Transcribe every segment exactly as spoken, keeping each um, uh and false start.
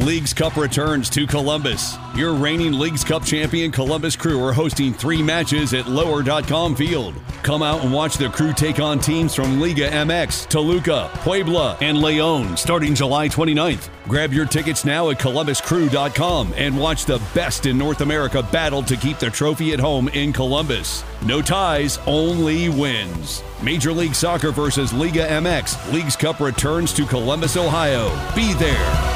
Leagues Cup returns to Columbus. Your reigning Leagues Cup champion Columbus Crew are hosting three matches at lower dot com Field. Come out and watch the Crew take on teams from Liga M X, Toluca, Puebla, and León starting July twenty-ninth. Grab your tickets now at columbus crew dot com and watch the best in North America battle to keep the trophy at home in Columbus. No ties, only wins. Major League Soccer versus Liga M X. Leagues Cup returns to Columbus, Ohio. Be there.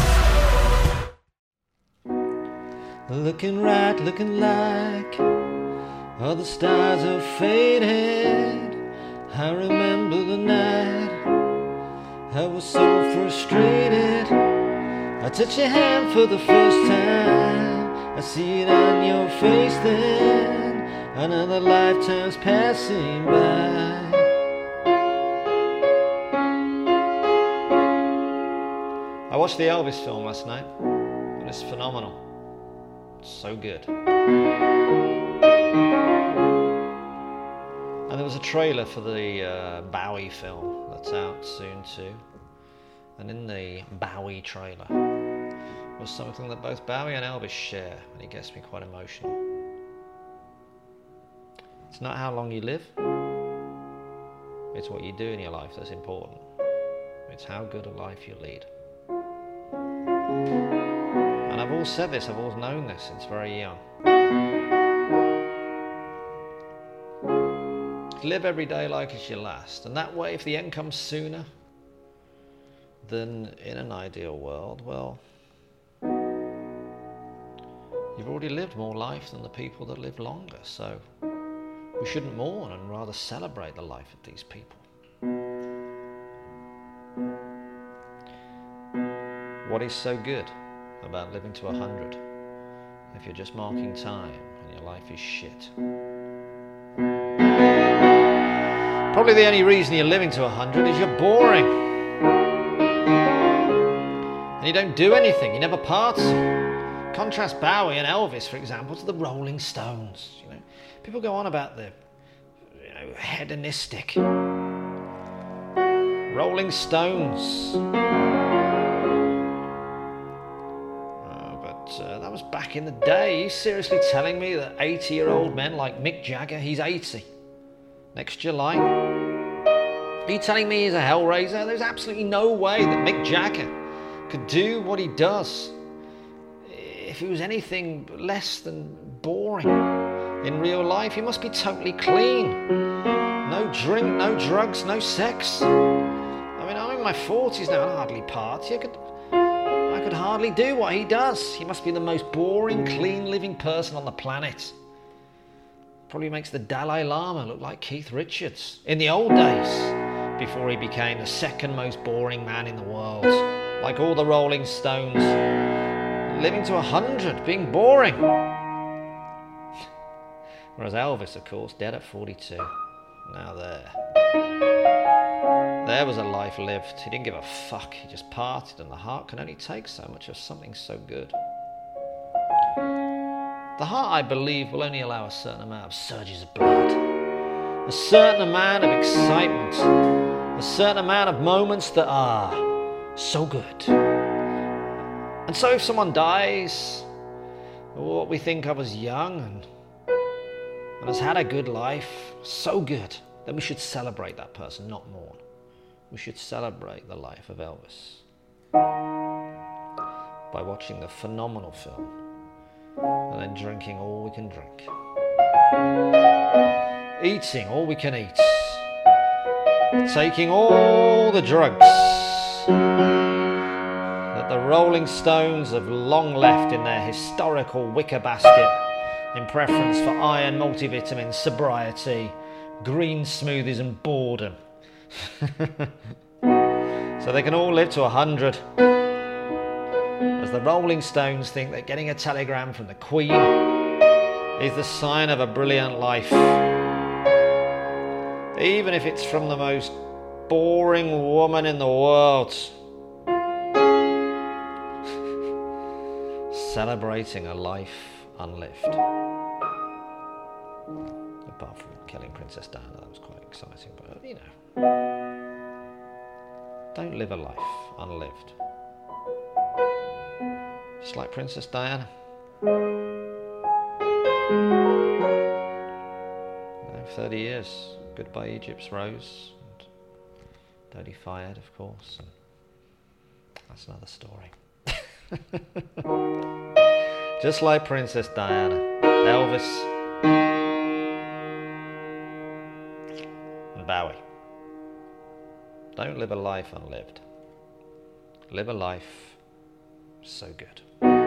Looking right, looking like all the stars are faded. I remember the night I was so frustrated. I touch your hand for the first time. I see it on your face then. Another lifetime's passing by. I watched the Elvis film last night. It was phenomenal. So good. And there was a trailer for the uh, Bowie film that's out soon too. And in the Bowie trailer was something that both Bowie and Elvis share, and it gets me quite emotional. It's not how long you live, it's what you do in your life that's important. It's how good a life you lead. And I've always said this, I've always known this since very young. Live every day like it's your last, and that way if the end comes sooner than in an ideal world, well, you've already lived more life than the people that live longer, so we shouldn't mourn and rather celebrate the life of these people. What is so good about living to a hundred if you're just marking time and your life is shit? Probably the only reason you're living to a hundred is you're boring. And you don't do anything, you never party. Contrast Bowie and Elvis, for example, to the Rolling Stones. You know, people go on about the you know, hedonistic Rolling Stones. Uh, that was back in the day. Are you seriously telling me that eighty-year-old men like Mick Jagger, he's eighty, next July? Are you telling me he's a hellraiser? There's absolutely no way that Mick Jagger could do what he does if he was anything less than boring in real life. He must be totally clean. No drink, no drugs, no sex. I mean, I'm in my forties now and I hardly party. I could... I could hardly do what he does. He must be the most boring, clean-living person on the planet. Probably makes the Dalai Lama look like Keith Richards in the old days, before he became the second most boring man in the world. Like all the Rolling Stones, living to a hundred, being boring. Whereas Elvis, of course, dead at forty-two. Now there. There was a life lived. He didn't give a fuck. He just partied, and the heart can only take so much of something so good. The heart, I believe, will only allow a certain amount of surges of blood, a certain amount of excitement, a certain amount of moments that are so good. And so if someone dies, or what we think of as young and, and has had a good life, so good, then we should celebrate that person, not mourn. We should celebrate the life of Elvis by watching the phenomenal film and then drinking all we can drink, eating all we can eat, taking all the drugs that the Rolling Stones have long left in their historical wicker basket in preference for iron, multivitamins, sobriety, green smoothies and boredom. So they can all live to a hundred. As the Rolling Stones think that getting a telegram from the Queen is the sign of a brilliant life, even if it's from the most boring woman in the world. Celebrating a life unlived. Apart from killing Princess Diana, that was quite exciting, but you know, don't live a life unlived. Just like Princess Diana. thirty years. Goodbye Egypt's Rose. And Dodi Fayed, of course. And that's another story. Just like Princess Diana. Elvis. And Bowie. Don't live a life unlived. Live a life so good.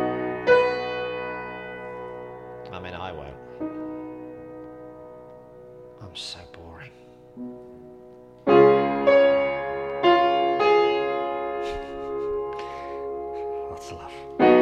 I mean, I won't. I'm so boring. Lots of love.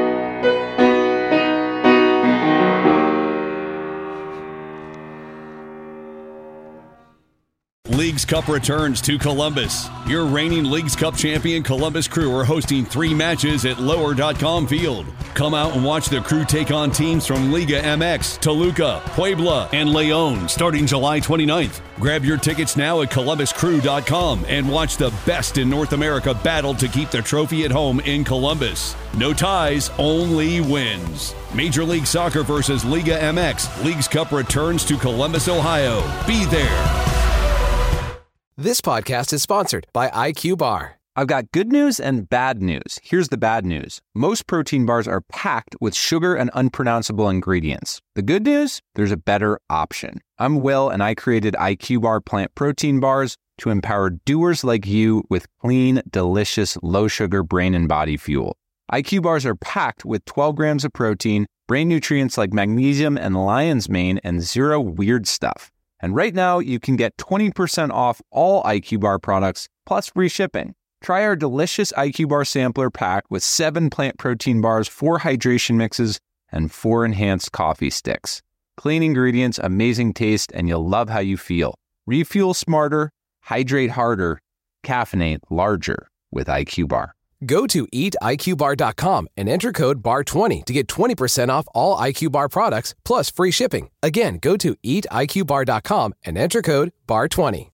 Leagues Cup returns to Columbus. Your reigning Leagues Cup champion Columbus Crew are hosting three matches at lower dot com field. Come out and watch the Crew take on teams from Liga M X, Toluca, Puebla, and León starting July twenty-ninth. Grab your tickets now at columbus crew dot com and watch the best in North America battle to keep the trophy at home in Columbus. No ties, only wins. Major League Soccer versus Liga M X. Leagues Cup returns to Columbus, Ohio. Be there. This podcast is sponsored by I Q Bar. I've got good news and bad news. Here's the bad news. Most protein bars are packed with sugar and unpronounceable ingredients. The good news? There's a better option. I'm Will, and I created I Q Bar plant protein bars to empower doers like you with clean, delicious, low-sugar brain and body fuel. I Q Bars are packed with twelve grams of protein, brain nutrients like magnesium and lion's mane, and zero weird stuff. And right now, you can get twenty percent off all I Q Bar products, plus free shipping. Try our delicious I Q Bar sampler pack with seven plant protein bars, four hydration mixes, and four enhanced coffee sticks. Clean ingredients, amazing taste, and you'll love how you feel. Refuel smarter, hydrate harder, caffeinate larger with I Q Bar. Go to eat I Q bar dot com and enter code B A R twenty to get twenty percent off all I Q Bar products plus free shipping. Again, go to eat I Q bar dot com and enter code B A R twenty.